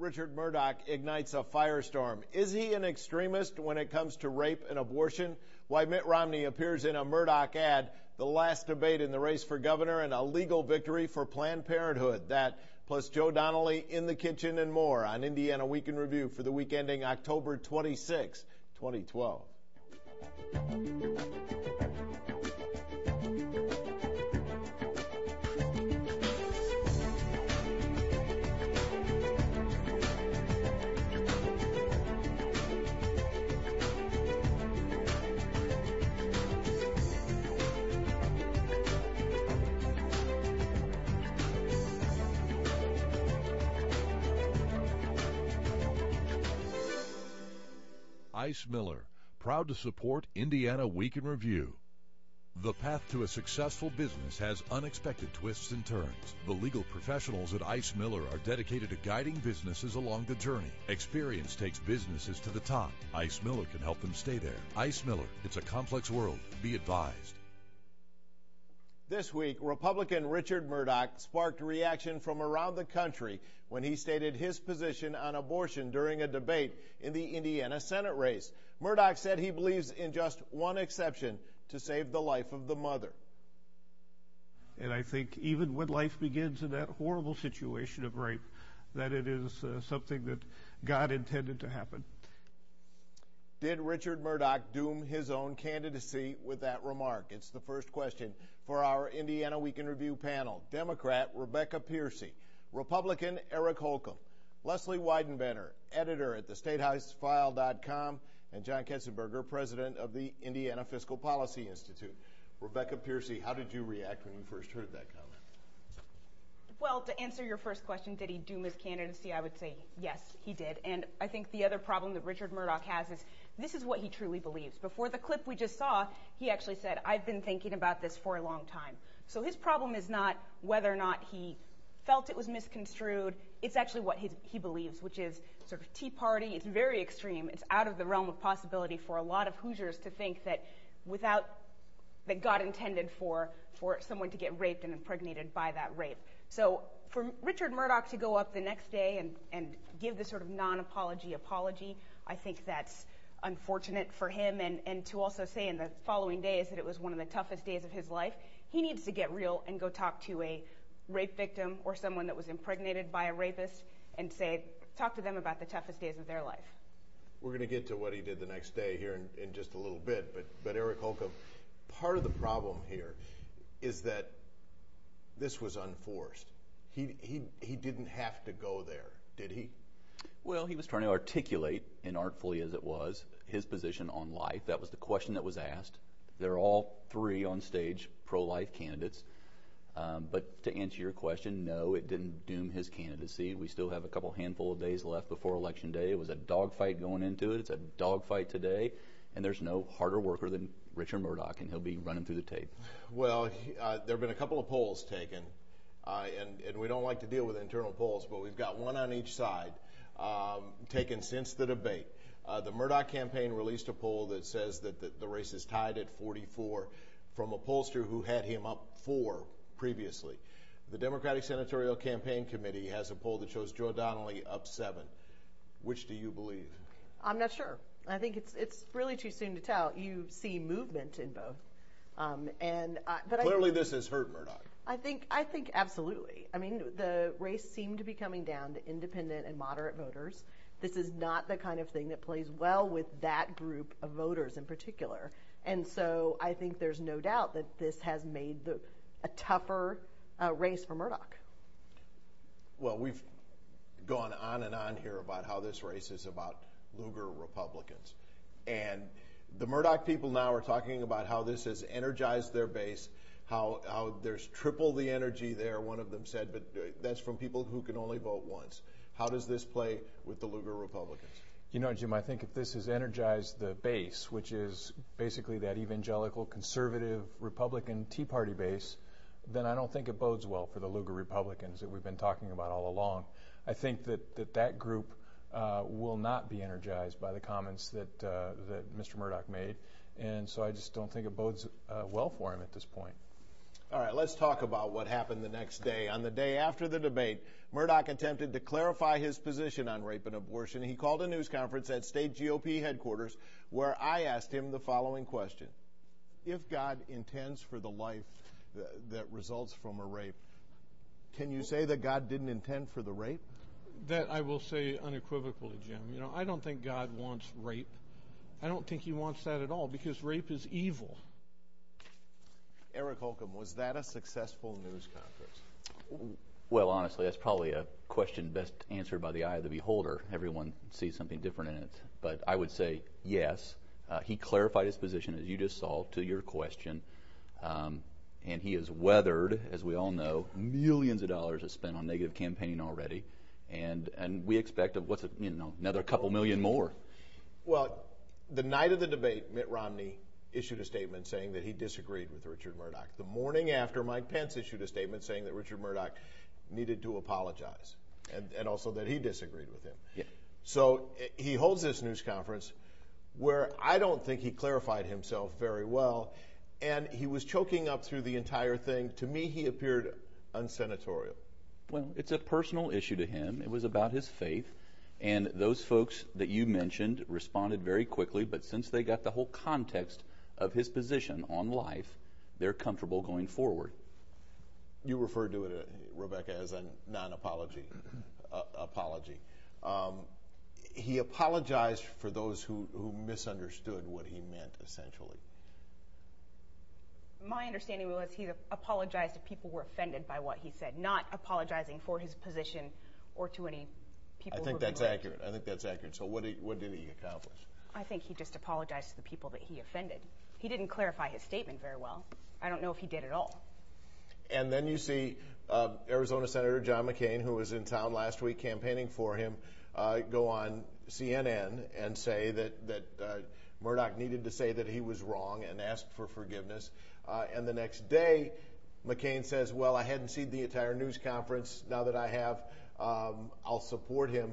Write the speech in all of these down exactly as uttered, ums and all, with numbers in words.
Richard Murdock ignites a firestorm. Is he an extremist when it comes to rape and abortion? Why Mitt Romney appears in a Murdock ad, the last debate in the race for governor, and a legal victory for Planned Parenthood. That, plus Joe Donnelly in the kitchen and more on Indiana Week in Review for the week ending October twenty-sixth, twenty twelve. Ice Miller, proud to support Indiana Week in Review. The path to a successful business has unexpected twists and turns. The legal professionals at Ice Miller are dedicated to guiding businesses along the journey. Experience takes businesses to the top. Ice Miller can help them stay there. Ice Miller, it's a complex world. Be advised. This week, Republican Richard Murdock sparked reaction from around the country when he stated his position on abortion during a debate in the Indiana Senate race. Murdock said he believes in just one exception to save the life of the mother. And I think even when life begins in that horrible situation of rape, that it is uh, something that God intended to happen. Did Richard Murdock doom his own candidacy with that remark? It's the first question for our Indiana Week in Review panel. Democrat Rebecca Piercy, Republican Eric Holcomb, Leslie Weidenbender, editor at the state house file dot com, and John Ketzenberger, president of the Indiana Fiscal Policy Institute. Rebecca Piercy, how did you react when you first heard that comment? Well, to answer your first question, did he doom his candidacy? I would say yes, he did. And I think the other problem that Richard Murdock has is this is what he truly believes. Before the clip we just saw, he actually said, I've been thinking about this for a long time. So his problem is not whether or not he felt it was misconstrued. It's actually what he, he believes, which is sort of Tea Party. It's very extreme. It's out of the realm of possibility for a lot of Hoosiers to think that without that God intended for, for someone to get raped and impregnated by that rape. So for Richard Murdock to go up the next day and, and give this sort of non-apology apology, I think that's unfortunate for him. And, and to also say in the following days that it was one of the toughest days of his life, he needs to get real and go talk to a rape victim or someone that was impregnated by a rapist and say, talk to them about the toughest days of their life. We're going to get to what he did the next day here in, in just a little bit, but, but Eric Holcomb, part of the problem here is that this was unforced. He, he, he didn't have to go there, did he? Well, he was trying to articulate, inartfully as it was, his position on life. That was the question that was asked. They're all three on stage pro-life candidates. Um, but to answer your question, no, it didn't doom his candidacy. We still have a couple handful of days left before Election Day. It was a dogfight going into it. It's a dogfight today. And there's no harder worker than Richard Murdock, and he'll be running through the tape. Well, uh, there have been a couple of polls taken, uh, and, and we don't like to deal with internal polls, but we've got one on each side um, taken since the debate. Uh, the Murdock campaign released a poll that says that the, the race is tied at forty-four from a pollster who had him up four previously. The Democratic Senatorial Campaign Committee has a poll that shows Joe Donnelly up seven. Which do you believe? I'm not sure. I think it's it's really too soon to tell. You see movement in both, um, and I, but clearly I, this has hurt Murdock. I think I think absolutely. I mean, the race seemed to be coming down to independent and moderate voters. This is not the kind of thing that plays well with that group of voters in particular, and so I think there's no doubt that this has made the a tougher uh, race for Murdock. Well, we've gone on and on here about how this race is about Lugar Republicans. And the Murdock people now are talking about how this has energized their base, how, how there's triple the energy there, one of them said, but that's from people who can only vote once. How does this play with the Lugar Republicans? You know, Jim, I think if this has energized the base, which is basically that evangelical, conservative, Republican Tea Party base, then I don't think it bodes well for the Lugar Republicans that we've been talking about all along. I think that that, that group uh, will not be energized by the comments that uh, that Mister Murdock made, and so I just don't think it bodes uh, well for him at this point. All right, let's talk about what happened the next day. On the day after the debate, Murdoch attempted to clarify his position on rape and abortion. He called a news conference at state G O P headquarters where I asked him the following question. If God intends for the life that, that results from a rape, can you say that God didn't intend for the rape? That I will say unequivocally, Jim. You know, I don't think God wants rape. I don't think he wants that at all, because rape is evil. Eric Holcomb, was that a successful news conference? Well, honestly, that's probably a question best answered by the eye of the beholder. Everyone sees something different in it. But I would say yes. Uh, he clarified his position, as you just saw, to your question. Um, and he has weathered, as we all know, millions of dollars is spent on negative campaigning already. And and we expect of what's a, you know another couple million more. Well, the night of the debate, Mitt Romney issued a statement saying that he disagreed with Richard Murdoch. The morning after, Mike Pence issued a statement saying that Richard Murdoch needed to apologize, and, and also that he disagreed with him. Yeah. So he holds this news conference where I don't think he clarified himself very well, and he was choking up through the entire thing. To me, he appeared unsenatorial. Well, it's a personal issue to him. It was about his faith. And those folks that you mentioned responded very quickly, but since they got the whole context of his position on life, they're comfortable going forward. You referred to it, Rebecca, as a non-apology uh, apology. Um, he apologized for those who, who misunderstood what he meant, essentially. My understanding was he apologized if people were offended by what he said, not apologizing for his position or to any people. I think who that's were accurate. I think that's accurate. So what did, what did he accomplish? I think he just apologized to the people that he offended. He didn't clarify his statement very well. I don't know if he did at all. And then you see uh, Arizona Senator John McCain, who was in town last week campaigning for him, uh, go on C N N and say that, that uh, Murdoch needed to say that he was wrong and asked for forgiveness. Uh, and the next day, McCain says, well, I hadn't seen the entire news conference. Now that I have, um, I'll support him.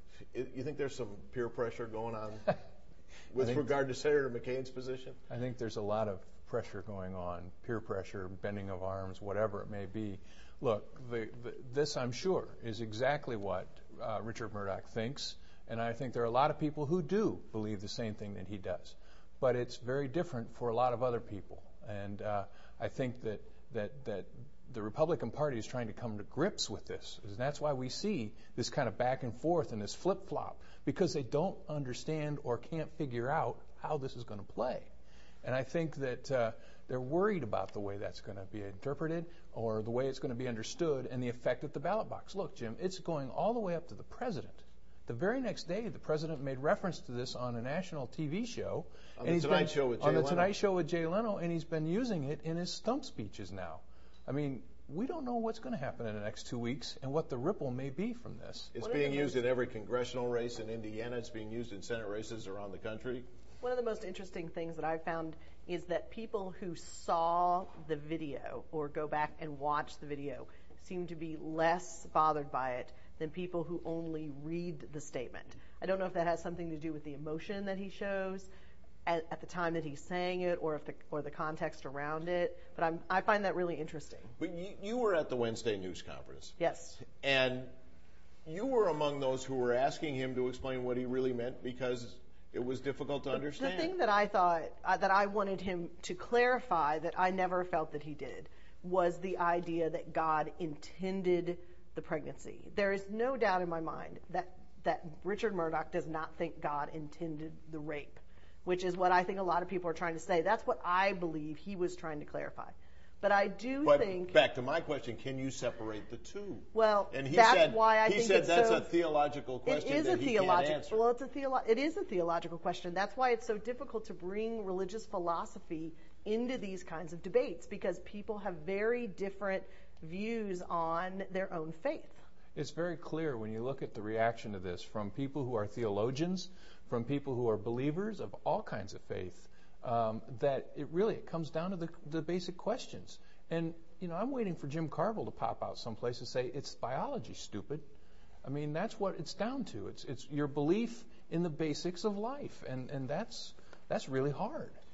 You think there's some peer pressure going on with regard to Senator McCain's position? I think there's a lot of pressure going on, peer pressure, bending of arms, whatever it may be. Look, the, the, this, I'm sure, is exactly what uh, Richard Murdoch thinks, and I think there are a lot of people who do believe the same thing that he does. But it's very different for a lot of other people. And uh, I think that, that, that the Republican Party is trying to come to grips with this. And that's why we see this kind of back and forth and this flip-flop, because they don't understand or can't figure out how this is going to play. And I think that uh, they're worried about the way that's going to be interpreted or the way it's going to be understood and the effect at the ballot box. Look, Jim, it's going all the way up to the president. The very next day, the president made reference to this on a national T V show. On and the he's Tonight been, Show with Jay On the Leno. Tonight Show with Jay Leno, and he's been using it in his stump speeches now. I mean, we don't know what's going to happen in the next two weeks and what the ripple may be from this. It's being used in every congressional race in Indiana. It's being used in Senate races around the country. One of the most interesting things that I've found is that people who saw the video or go back and watch the video seem to be less bothered by it than people who only read the statement. I don't know if that has something to do with the emotion that he shows at, at the time that he's saying it, or if the or the context around it. But I'm, I find that really interesting. But you, you were at the Wednesday news conference. Yes. And you were among those who were asking him to explain what he really meant because it was difficult to understand. The thing that I thought, uh, that I wanted him to clarify that I never felt that he did, was the idea that God intended the pregnancy. There is no doubt in my mind that, that Richard Murdoch does not think God intended the rape, which is what I think a lot of people are trying to say. That's what I believe he was trying to clarify. But I do but think... back to my question, can you separate the two? Well, and he that's said, why I he think said it's that's so, a theological question it is that a he theological, can't answer. Well, it's a theolo- it is a theological question. That's why it's so difficult to bring religious philosophy into these kinds of debates, because people have very different views on their own faith. It's very clear when you look at the reaction to this from people who are theologians, from people who are believers of all kinds of faith, um, that it really it comes down to the, the basic questions. And, you know, I'm waiting for Jim Carville to pop out someplace and say, it's biology, stupid. I mean, that's what it's down to. It's it's your belief in the basics of life, and, and that's that's really hard.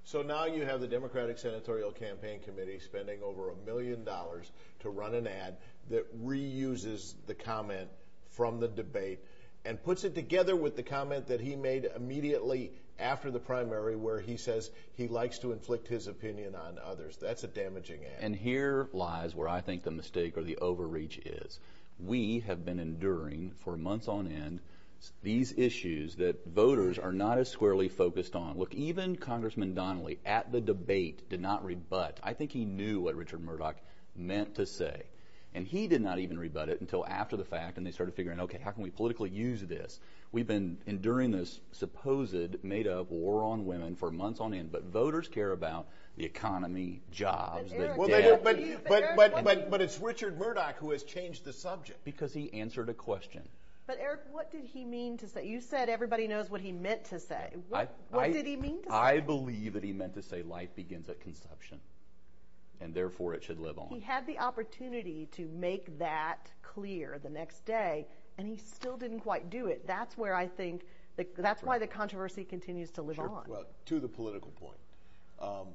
So now you have the Democratic Senatorial Campaign Committee spending over a million dollars to run an ad that reuses the comment from the debate and puts it together with the comment that he made immediately after the primary where he says he likes to inflict his opinion on others. That's a damaging ad. And here lies where I think the mistake or the overreach is. We have been enduring for months on end these issues that voters are not as squarely focused on. Look, even Congressman Donnelly at the debate did not rebut. I think he knew what Richard Murdoch meant to say. And he did not even rebut it until after the fact, and they started figuring, okay, how can we politically use this? We've been enduring this supposed made-up war on women for months on end, but voters care about the economy, jobs, the well, debt. they do, but, but, but, but, but it's Richard Murdoch who has changed the subject. Because he answered a question. But Eric, what did he mean to say? You said everybody knows what he meant to say. What, I, what I, did he mean to say? I believe that he meant to say life begins at conception, and therefore it should live on. He had the opportunity to make that clear the next day, and he still didn't quite do it. That's where I think, the, that's why the controversy continues to live Sure. on. Well, to the political point, um,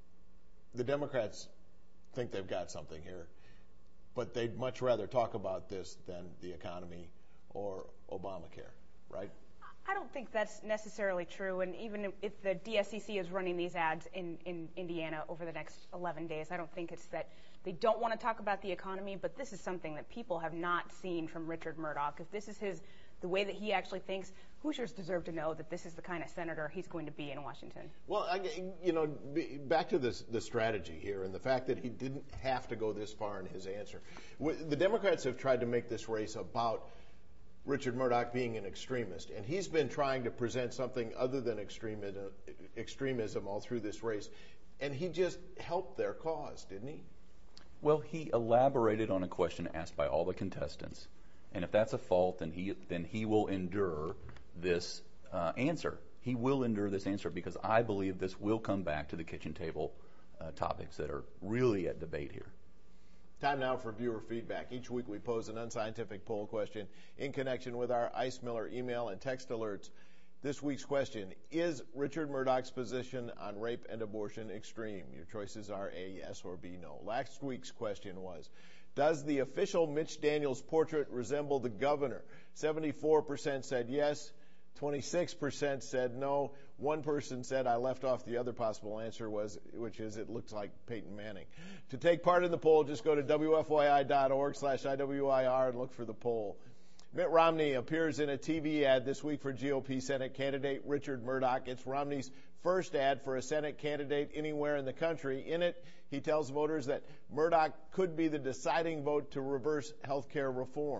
the Democrats think they've got something here, but they'd much rather talk about this than the economy or Obamacare, right? I don't think that's necessarily true, and even if the D S C C is running these ads in, in Indiana over the next eleven days, I don't think it's that they don't want to talk about the economy, but this is something that people have not seen from Richard Murdoch. If this is his, the way that he actually thinks, Hoosiers deserve to know that this is the kind of senator he's going to be in Washington. Well, I, you know, back to this, the strategy here and the fact that he didn't have to go this far in his answer. The Democrats have tried to make this race about Richard Murdoch being an extremist, and he's been trying to present something other than extremism, extremism all through this race, and he just helped their cause, didn't he? Well, he elaborated on a question asked by all the contestants, and if that's a fault, then he then he will endure this uh, answer. He will endure this answer because I believe this will come back to the kitchen table uh, topics that are really at debate here. Time now for viewer feedback. Each week we pose an unscientific poll question in connection with our Ice Miller email and text alerts. This week's question, is Richard Murdoch's position on rape and abortion extreme? Your choices are A, yes, or B, no. Last week's question was, does the official Mitch Daniels portrait resemble the governor? seventy-four percent said yes, twenty-six percent said no. One person said I left off the other possible answer, was, which is it looks like Peyton Manning. To take part in the poll, just go to W F Y I dot org slash I W I R and look for the poll. Mitt Romney appears in a T V ad this week for G O P Senate candidate Richard Murdoch. It's Romney's first ad for a Senate candidate anywhere in the country. In it, he tells voters that Murdoch could be the deciding vote to reverse health care reform.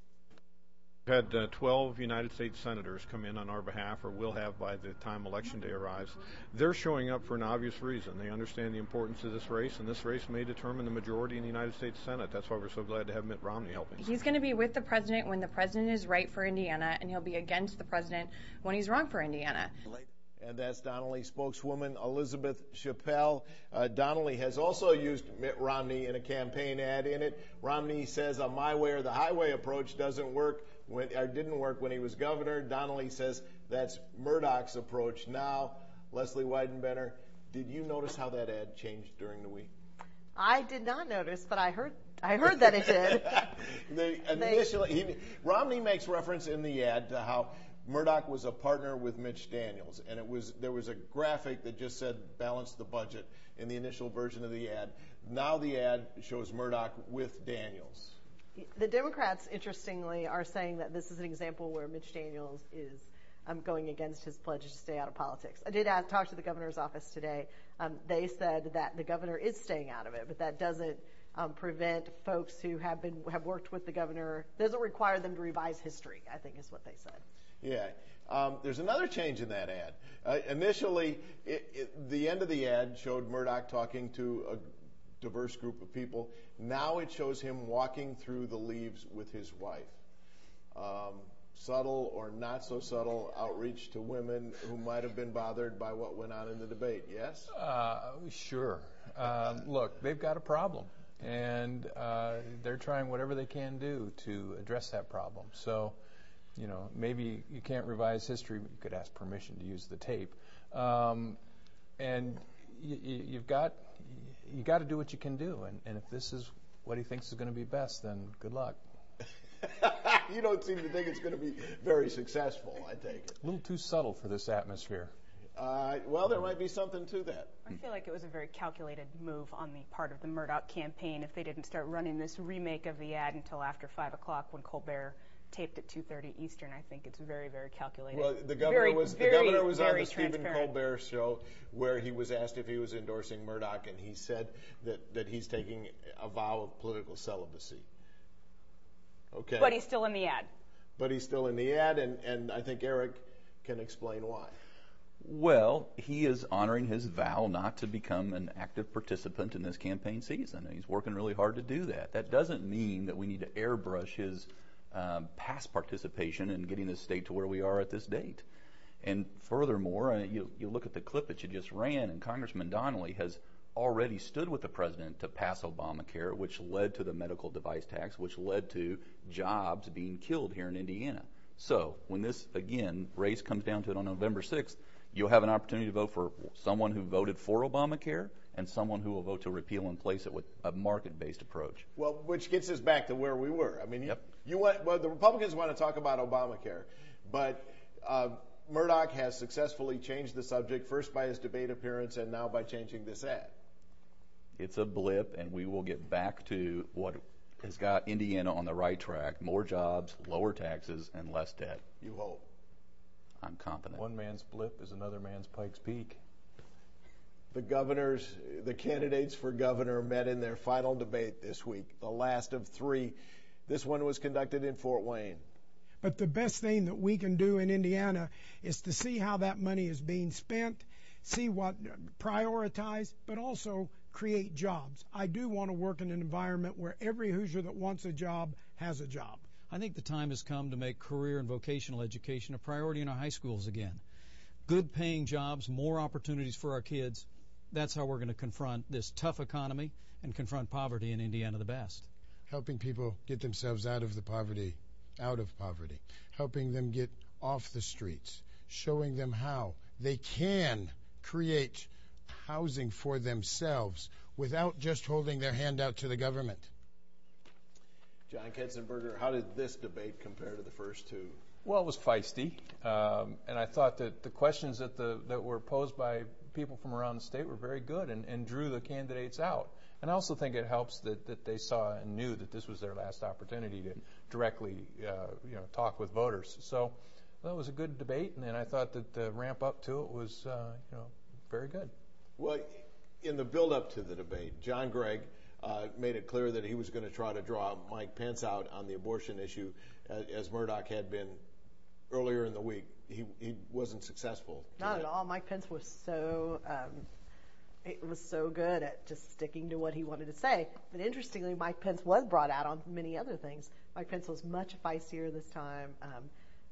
We've had uh, twelve United States senators come in on our behalf, or will have by the time Election Day arrives. They're showing up for an obvious reason. They understand the importance of this race, and this race may determine the majority in the United States Senate. That's why we're so glad to have Mitt Romney helping. He's going to be with the president when the president is right for Indiana, and he'll be against the president when he's wrong for Indiana. And that's Donnelly spokeswoman Elizabeth Chappelle. Uh, Donnelly has also used Mitt Romney in a campaign ad. In it, Romney says a my way or the highway approach doesn't work, when, or didn't work when he was governor. Donnelly says that's Murdoch's approach now. Leslie Weidenbender, did you notice how that ad changed during the week? I did not notice, but I heard I heard that it did. the, initially, he, Romney makes reference in the ad to how Murdoch was a partner with Mitch Daniels, and it was there was a graphic that just said balance the budget in the initial version of the ad. Now the ad shows Murdoch with Daniels. The Democrats, interestingly, are saying that this is an example where Mitch Daniels is um, going against his pledge to stay out of politics. I did ask, talk to the governor's office today. Um, they said that the governor is staying out of it, but that doesn't um, prevent folks who have been have worked with the governor, doesn't require them to revise history, I think is what they said. Yeah. Um, there's another change in that ad. Uh, initially, it, it, the end of the ad showed Murdoch talking to a diverse group of people. Now it shows him walking through the leaves with his wife. Um, subtle or not so subtle outreach to women who might have been bothered by what went on in the debate, yes? Uh, sure. Um, look, they've got a problem, and uh, they're trying whatever they can do to address that problem. So, you know, maybe you can't revise history, but you could ask permission to use the tape. Um, and you, you, you've got you got to do what you can do, and, and if this is what he thinks is going to be best, then good luck. You don't seem to think it's going to be very successful, I take it. A little too subtle for this atmosphere. Uh, well, there might be something to that. I feel like it was a very calculated move on the part of the Murdoch campaign if they didn't start running this remake of the ad until after five o'clock when Colbert taped at two thirty Eastern. I think it's very, very calculated. Well, the governor very, was very, the governor was on the Stephen transparent. Colbert show where he was asked if he was endorsing Murdoch, and he said that, that he's taking a vow of political celibacy. Okay. But he's still in the ad. But he's still in the ad, and, and I think Eric can explain why. Well, he is honoring his vow not to become an active participant in this campaign season. He's working really hard to do that. That doesn't mean that we need to airbrush his um, past participation in getting this state to where we are at this date. And furthermore, uh, you, you look at the clip that you just ran, and Congressman Donnelly has already stood with the president to pass Obamacare, which led to the medical device tax, which led to jobs being killed here in Indiana. So when this, again, race comes down to it on November sixth, you'll have an opportunity to vote for someone who voted for Obamacare and someone who will vote to repeal and place it with a market-based approach. Well, which gets us back to where we were. I mean, Yep. you, you want, well, the Republicans want to talk about Obamacare, but uh, Murdoch has successfully changed the subject, first by his debate appearance and now by changing this ad. It's a blip, and we will get back to what has got Indiana on the right track: more jobs, lower taxes, and less debt. You hope. I'm confident. One man's blip is another man's Pikes Peak. The governors, the candidates for governor met in their final debate this week, the last of three. This one was conducted in Fort Wayne. But the best thing that we can do in Indiana is to see how that money is being spent, see what prioritize, but also create jobs. I do want to work in an environment where every Hoosier that wants a job has a job. I think the time has come to make career and vocational education a priority in our high schools again. Good paying jobs, more opportunities for our kids. That's how we're going to confront this tough economy and confront poverty in Indiana the best. Helping people get themselves out of the poverty, out of poverty, helping them get off the streets, showing them how they can create housing for themselves without just holding their hand out to the government. John Ketzenberger, how did this debate compare to the first two? Well, it was feisty, um, and I thought that the questions that the that were posed by people from around the state were very good and, and drew the candidates out. And I also think it helps that, that they saw and knew that this was their last opportunity to directly, uh, you know, talk with voters. So that was a good debate, and, and I thought that the ramp up to it was, uh, you know, very good. Well, in the build-up to the debate, John Gregg uh, made it clear that he was going to try to draw Mike Pence out on the abortion issue, as, as Murdoch had been earlier in the week. He he wasn't successful. Not tonight. at all. Mike Pence was so um, it was so good at just sticking to what he wanted to say. But interestingly, Mike Pence was brought out on many other things. Mike Pence was much feistier this time. Um,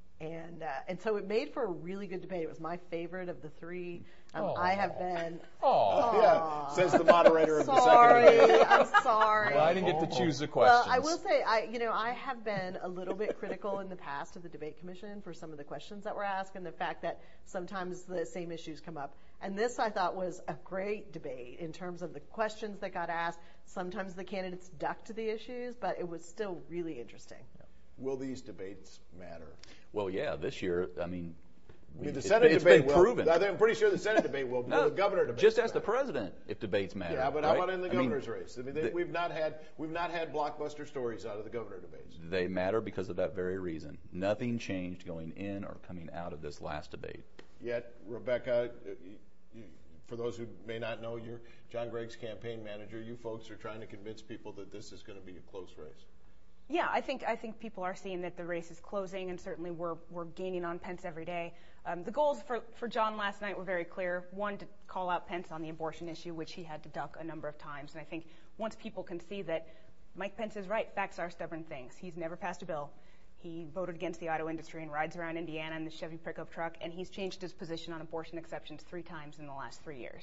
And uh, and so it made for a really good debate. It was my favorite of the three. Um, I have been. Oh, yeah, says the moderator of the second Sorry, debate. I'm sorry. Well, I didn't get to choose the questions. Well, I will say, I you know, I have been a little bit critical in the past of the debate commission for some of the questions that were asked and the fact that sometimes the same issues come up. And this, I thought, was a great debate in terms of the questions that got asked. Sometimes the candidates ducked the issues, but it was still really interesting. Will these debates matter? Well, yeah, this year, I mean, I mean, the it's, Senate it's debate been will. proven. I think, I'm pretty sure the Senate debate will. No, will the governor debate. just ask the matter? president if debates matter. Yeah, but right? how about in the I mean, governor's race? I mean, they, the, we've not had we've not had blockbuster stories out of the governor debates. They matter because of that very reason. Nothing changed going in or coming out of this last debate. Yet, Rebecca, you, for those who may not know, you're John Gregg's campaign manager. You folks are trying to convince people that this is going to be a close race. Yeah, I think I think people are seeing that the race is closing, and certainly we're we're gaining on Pence every day. Um, the goals for, for John last night were very clear. One, to call out Pence on the abortion issue, which he had to duck a number of times. And I think once people can see that Mike Pence is right, facts are stubborn things. He's never passed a bill. He voted against the auto industry and rides around Indiana in the Chevy pickup truck, and he's changed his position on abortion exceptions three times in the last three years.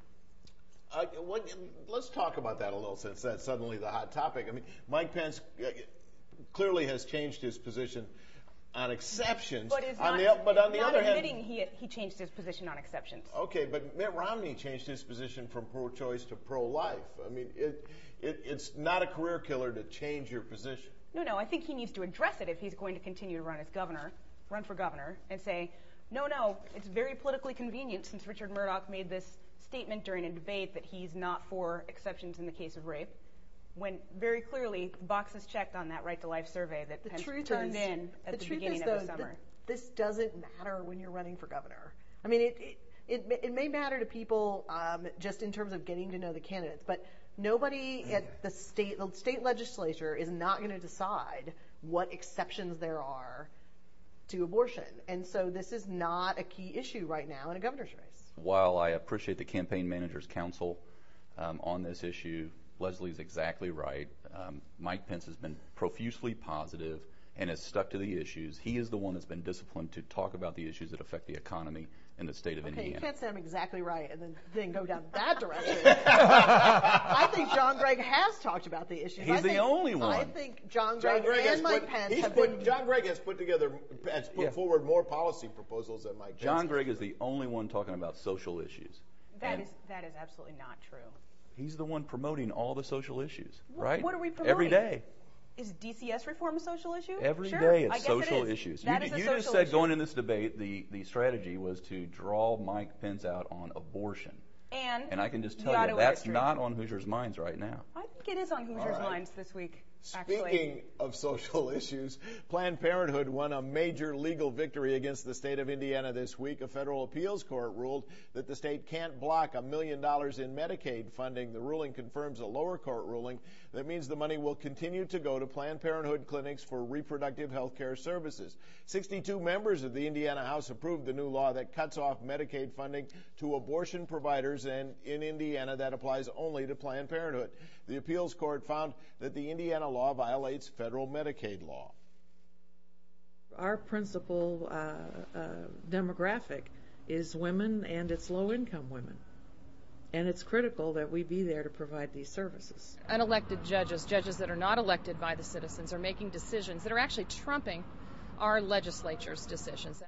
Uh, what, let's talk about that a little, since that's suddenly the hot topic. I mean, Mike Pence uh, clearly has changed his position on exceptions. But, is on not, the, but on the not other admitting hand, he, he changed his position on exceptions. Okay, but Mitt Romney changed his position from pro-choice to pro-life. I mean, it, it, it's not a career killer to change your position. No, no, I think he needs to address it if he's going to continue to run as governor, run for governor, and say, no, no, it's very politically convenient since Richard Murdoch made this statement during a debate that he's not for exceptions in the case of rape, when very clearly the box is checked on that Right to Life survey that the Pence truth turned is, in at the, the beginning is, of though, the summer. The, this doesn't matter when you're running for governor. I mean, it it, it, it may matter to people um, just in terms of getting to know the candidates, but nobody at the state, the state legislature is not going to decide what exceptions there are to abortion. And so this is not a key issue right now in a governor's race. While I appreciate the campaign manager's counsel um, on this issue, Leslie's exactly right. Um, Mike Pence has been profusely positive and has stuck to the issues. He is the one that's been disciplined to talk about the issues that affect the economy in the state of okay, Indiana. You can't say I'm exactly right and then, then go down that direction. I think John Gregg has talked about the issues. He's I the think, only one. I think John John Gregg, Gregg has and Mike put, Pence he's have put, been... John Gregg has put together, has put Yeah. forward more policy proposals than Mike Pence. John Gregg is the only one talking about social issues. That And is that is absolutely not true. he's the one promoting all the social issues, What- right? what are we promoting? Every day. Is D C S reform a social issue? Every sure. day I it's guess it social is. issues. That you is a you social just said issue. going in this debate, the, the strategy was to draw Mike Pence out on abortion. And, And I can just the tell you, auto that's industry. not on Hoosiers' minds right now. I think it is on Hoosiers' All right. minds this week, actually. Speaking of social issues, Planned Parenthood won a major legal victory against the state of Indiana this week. A federal appeals court ruled that the state can't block a million dollars in Medicaid funding. The ruling confirms a lower court ruling that means the money will continue to go to Planned Parenthood clinics for reproductive health care services. sixty-two members of the Indiana House approved the new law that cuts off Medicaid funding to abortion providers, and in Indiana that applies only to Planned Parenthood. The appeals court found that the Indiana law violates federal Medicaid law. Our principal uh, uh, demographic is women, and it's low-income women. And it's critical that we be there to provide these services. Unelected judges, judges that are not elected by the citizens, are making decisions that are actually trumping our legislature's decisions.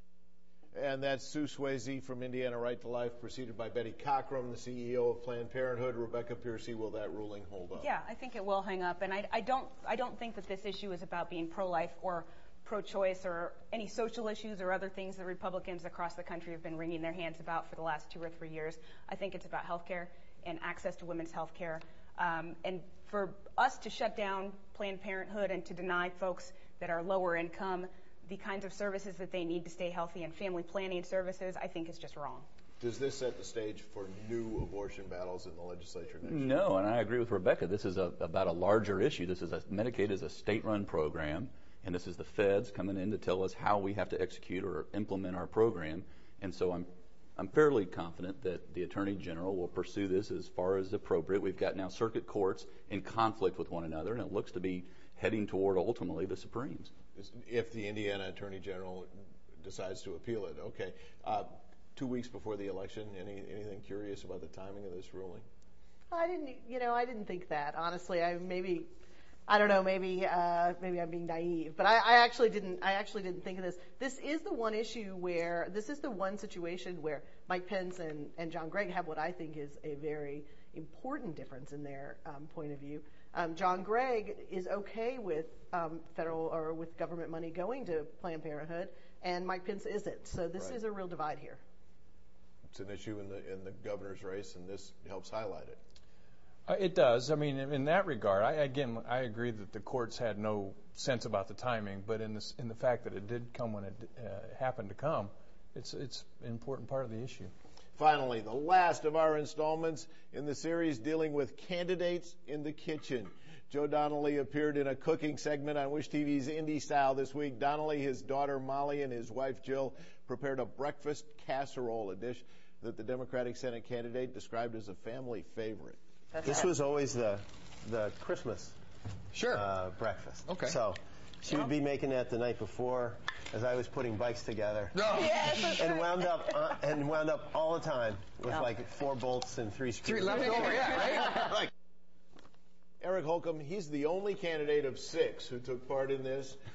And that's Sue Swayze from Indiana Right to Life, preceded by Betty Cockrum, the C E O of Planned Parenthood. Rebecca Piercy, will that ruling hold up? Yeah, I think it will hang up. And I, I don't I don't think that this issue is about being pro-life or pro-choice or any social issues or other things that Republicans across the country have been wringing their hands about for the last two or three years. I think it's about health care and access to women's health care. Um, and for us to shut down Planned Parenthood and to deny folks that are lower income the kinds of services that they need to stay healthy and family planning services, I think is just wrong. Does this set the stage for new abortion battles in the legislature next year? No, and I agree with Rebecca. This is a, about a larger issue. This is a, Medicaid is a state-run program, and this is the feds coming in to tell us how we have to execute or implement our program. And so I'm I'm fairly confident that the Attorney General will pursue this as far as appropriate. We've got now circuit courts in conflict with one another, and it looks to be heading toward ultimately the Supremes. If the Indiana Attorney General decides to appeal it, okay. Uh, two weeks before the election, any anything curious about the timing of this ruling? I didn't, you know, I didn't think that. Honestly, I maybe, I don't know, maybe, uh, maybe I'm being naive, but I, I actually didn't, I actually didn't think of this. This is the one issue where, this is the one situation where Mike Pence and, and John Gregg have what I think is a very important difference in their um, point of view. Um, John Gregg is okay with um, federal or with government money going to Planned Parenthood, and Mike Pence isn't. So this Right. is a real divide here. It's an issue in the in the governor's race, and this helps highlight it. Uh, it does. I mean, in that regard, I, again, I agree that the courts had no sense about the timing, but in this, in the fact that it did come when it uh, happened to come, it's it's an important part of the issue. Finally, the last of our installments in the series dealing with candidates in the kitchen. Joe Donnelly appeared in a cooking segment on Wish T V's Indie Style this week. Donnelly, his daughter Molly, and his wife Jill prepared a breakfast casserole, a dish that the Democratic Senate candidate described as a family favorite. That's this right. was always the the Christmas sure. uh, breakfast. Okay. So she would be making that the night before, as I was putting bikes together, no. Yes, and wound up uh, and wound up all the time with yeah. like four bolts and three screws. Three left over, yeah, right. Eric Holcomb, he's the only candidate of six who took part in this.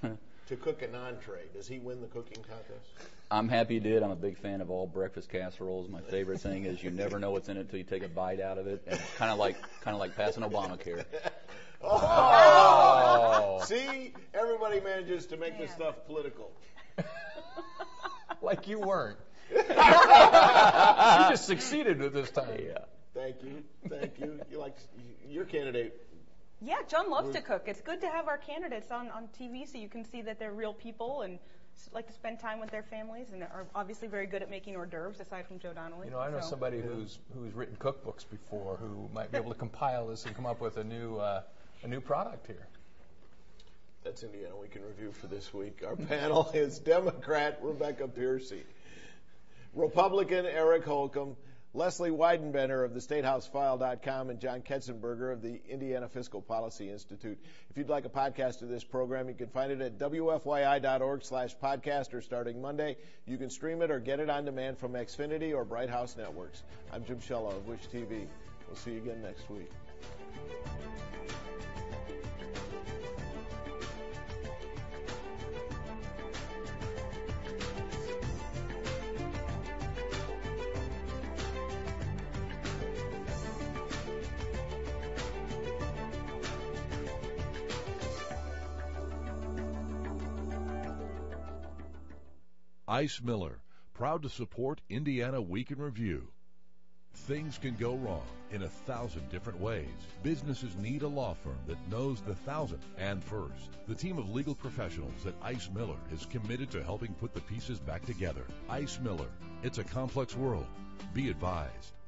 to cook an entree. Does he win the cooking contest? I'm happy he did. I'm a big fan of all breakfast casseroles. My favorite thing is you never know what's in it until you take a bite out of it. And it's kind of like kind of like passing Obamacare. Oh. See, everybody manages to make Man. this stuff political. Like you weren't. You just succeeded with this time. Yeah. Thank you. Thank you. You like your candidate. Yeah, John loves to cook. It's good to have our candidates on, on T V so you can see that they're real people and like to spend time with their families and are obviously very good at making hors d'oeuvres aside from Joe Donnelly. You know, I know so. somebody who's who's written cookbooks before who might be able to compile this and come up with a new uh, a new product here. That's Indiana Week in Review for this week. Our panel is Democrat Rebecca Piercy, Republican Eric Holcomb, Leslie Weidenbender of the Statehouse File dot com, and John Ketzenberger of the Indiana Fiscal Policy Institute. If you'd like a podcast of this program, you can find it at W F Y I dot org slash podcast or starting Monday. You can stream it or get it on demand from Xfinity or Bright House Networks. I'm Jim Shella of Wish T V. We'll see you again next week. Ice Miller, proud to support Indiana Week in Review. Things can go wrong in a thousand different ways. Businesses need a law firm that knows the thousand and first. The team of legal professionals at Ice Miller is committed to helping put the pieces back together. Ice Miller, it's a complex world. Be advised.